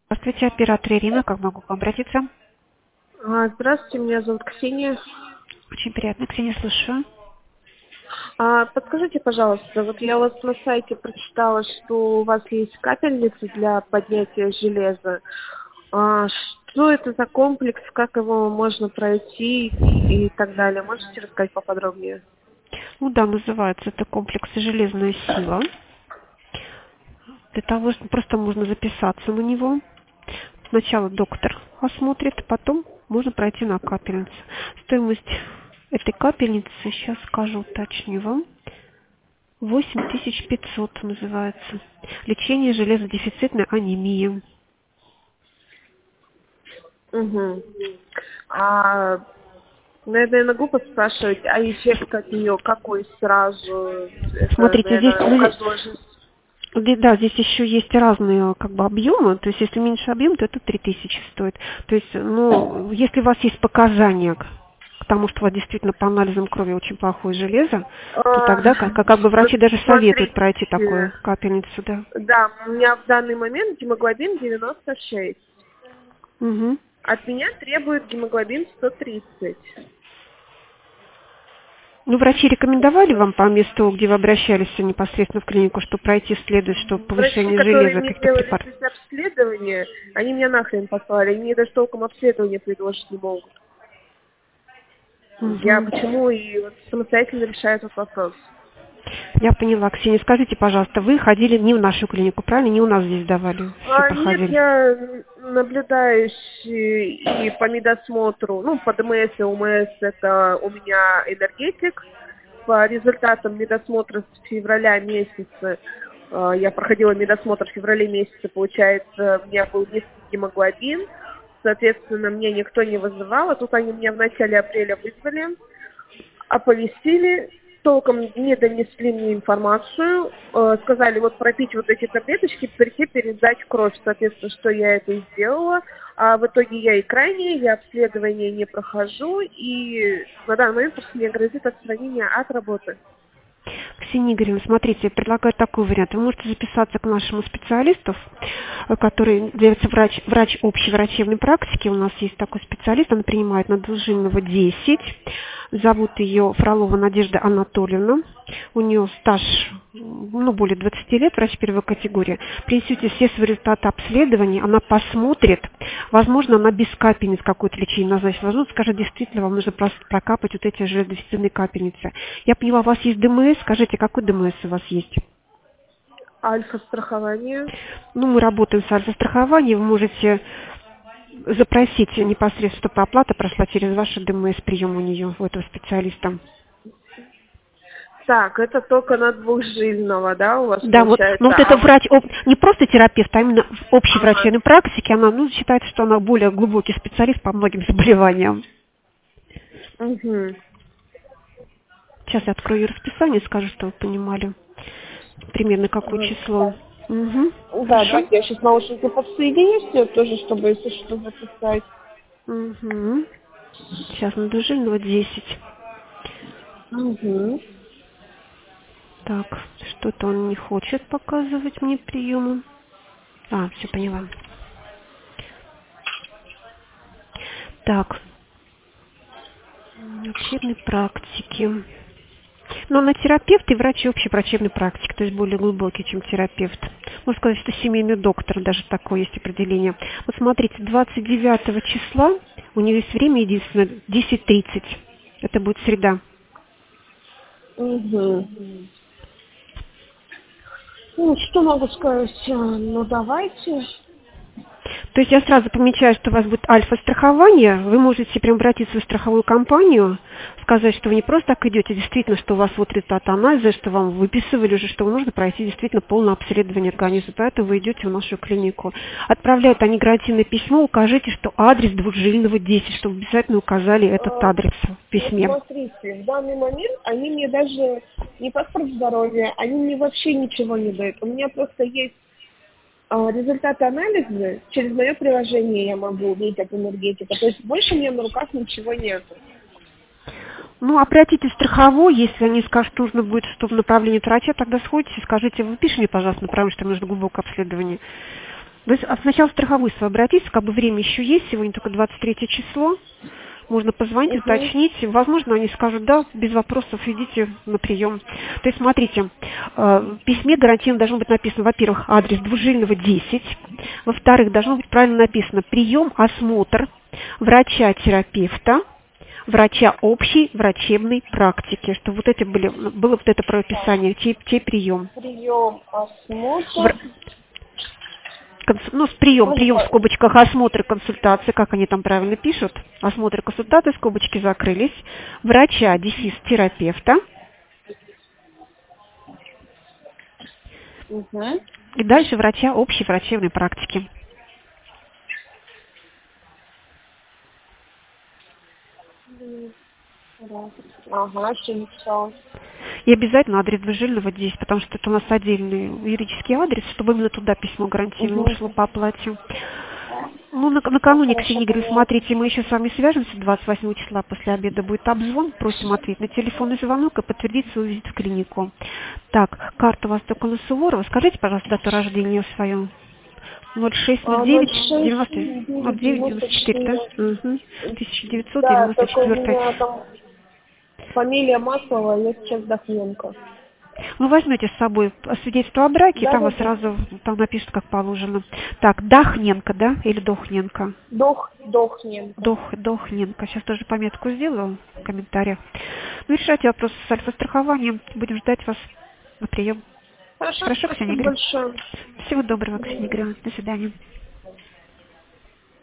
Здравствуйте, оператор Ирина, как могу к вам обратиться? Здравствуйте, меня зовут Ксения. Очень приятно, Ксения, слушаю. Подскажите, пожалуйста, вот я у вас на сайте прочитала, что у вас есть капельницы для поднятия железа. Что это за комплекс, как его можно пройти и так далее? Можете рассказать поподробнее? Ну да, называется это комплекс «Железная сила». Для того, что просто можно записаться на него. Сначала доктор осмотрит, потом можно пройти на капельницу. Стоимость этой капельницы, сейчас скажу, уточню вам, 8500 называется. Лечение железодефицитной анемии. Угу. Наверное, глупо спрашивать, а эффект от нее какой сразу? Это, Смотрите, здесь, наверное, у каждого же... да, здесь еще есть разные как бы объемы, то есть если меньше объем, то это 3000 стоит. То есть, ну, если у вас есть показания к тому, что у вас действительно по анализам крови очень плохое железо, то тогда как бы Вот врачи даже советуют пройти такую смотрите, капельницу, да. да, у меня в данный момент гемоглобин 96. Угу. От меня требует гемоглобин 130. Ну, врачи рекомендовали вам по месту, где вы обращались непосредственно в клинику, что пройти следует, что Врачи, повышение которые железа мне каких-то делали препаратов? здесь обследование, они меня нахрен послали. Они мне даже толком обследование предложить не могут. Я Угу. почему и вот самостоятельно решаю этот вопрос. Я поняла, Ксения. Скажите, пожалуйста, вы ходили не в нашу клинику, правильно? Не у нас здесь давали, все Нет, проходили. я наблюдающий и по медосмотру, ну, по ДМС и УМС это у меня энергетик. По результатам медосмотра с февраля месяца, я проходила медосмотр в феврале месяце, получается, у меня был низкий гемоглобин, соответственно, мне никто не вызывал, а тут они меня в начале апреля вызвали, оповестили, толком не донесли мне информацию, сказали вот пропить вот эти таблеточки, прийти пересдать кровь, соответственно, что я это и сделала, а в итоге я и крайняя, я обследование не прохожу, и на данный момент просто мне грозит отстранение от работы. Ксения Игоревна, смотрите, я предлагаю такой вариант. Вы можете записаться к нашему специалисту, который является врач общей врачебной практики. У нас есть такой специалист, она принимает на Дружинного 10. Зовут ее Фролова Надежда Анатольевна. У нее стаж, ну, более 20 лет, врач первой категории. Принесете все свои результаты обследования, она посмотрит. Возможно, она без капельниц какое-то лечение назначит. Возможно, скажет, действительно, вам нужно просто прокапать вот эти железодефицитные капельницы. Я поняла, у вас есть ДМС. Скажите, какой ДМС у вас есть? Альфа-страхование. Ну, мы работаем с альфа-страхованием. Вы можете запросить непосредственно, чтобы оплата прошла через ваш ДМС, прием у нее, у этого специалиста. Так, это только на двухжильного, да, у вас Да, вот, но получается? вот это А вот, врач, не просто терапевт, а именно в общей ага, врачебной практике, она, ну, считается, что она более глубокий специалист по многим заболеваниям. угу. Сейчас я открою ее расписание, скажу, что вы понимали примерно какое число. Угу, Да, хорошо. давайте я сейчас наушники подсоединю все тоже, чтобы, если что, записать. Угу. Сейчас на Дужильного 10. Угу. Так, что-то он не хочет показывать мне приемы. Все поняла. Так, врачебной практики. Но она терапевт и врач общей врачебной практики, то есть более глубокий, чем терапевт. Можно сказать, что семейный доктор, даже такое есть определение. Вот смотрите, 29 числа у нее есть время единственное 10:30. Это будет среда. Угу. Ну, что могу сказать? Ну, давайте. То есть я сразу помечаю, что у вас будет альфа-страхование. Вы можете прям обратиться в свою страховую компанию, сказать, что вы не просто так идете, действительно, что у вас вот результат анализа, что вам выписывали уже, что вам нужно пройти действительно полное обследование организма. Поэтому вы идете в нашу клинику. Отправляют они гарантийное письмо, укажите, что адрес Двужильного 10, чтобы обязательно указали этот адрес в Вот письме. смотрите, в данный момент они мне даже не паспорт здоровья, они мне вообще ничего не дают. У меня просто есть результаты анализа, через мое приложение я могу увидеть от энергетика. То есть больше у меня на руках ничего нет. Ну, обратитесь в страховой, если они скажут, что нужно будет, что в направлении врача, тогда сходите, скажите, выпишите мне, пожалуйста, направление, что мне нужно глубокое обследование. Вы сначала в страховую свою обратитесь, как бы время еще есть, сегодня только 23 число. Можно позвонить, уточнить. Возможно, они скажут, да, без вопросов, идите на прием. То есть, смотрите, в письме гарантийно должно быть написано, во-первых, адрес Двужильного, 10. Во-вторых, должно быть правильно написано прием, осмотр врача-терапевта, врача общей врачебной практики. Что вот эти было вот это правописание, чей прием. Прием, осмотр. Прием в скобочках, осмотр, консультации, как они там правильно пишут. Осмотр, консультации, скобочки закрылись. Врача, дефис, терапевта. И дальше врача общей врачебной практики. Ага, все написала. И обязательно адрес Двужильного 10, потому что это у нас отдельный юридический адрес, чтобы именно туда письмо гарантийно ушло по оплате. Ну, накануне, Ксения Игоревна, смотрите, мы еще с вами свяжемся 28 числа после обеда. Будет обзвон, просим ответить на телефонный звонок и подтвердить свой визит в клинику. Так, карта у вас только на Суворова. Скажите, пожалуйста, дату рождения свою. 0609 94, да? 1994. Да, только у меня там фамилия Маслова, я сейчас Дохненко. Вы возьмете с собой свидетельство о браке, Да, там вас сразу там напишут, как положено. Так, Дохненко, да? Или Дохненко? Дохненко. Дохненко. Сейчас тоже пометку сделаю в комментариях. Ну, решайте вопрос с альфа-страхованием. Будем ждать вас на прием. Хорошо, Ксения Игоревна? большое. Всего доброго, Ксения Игоревна. До свидания.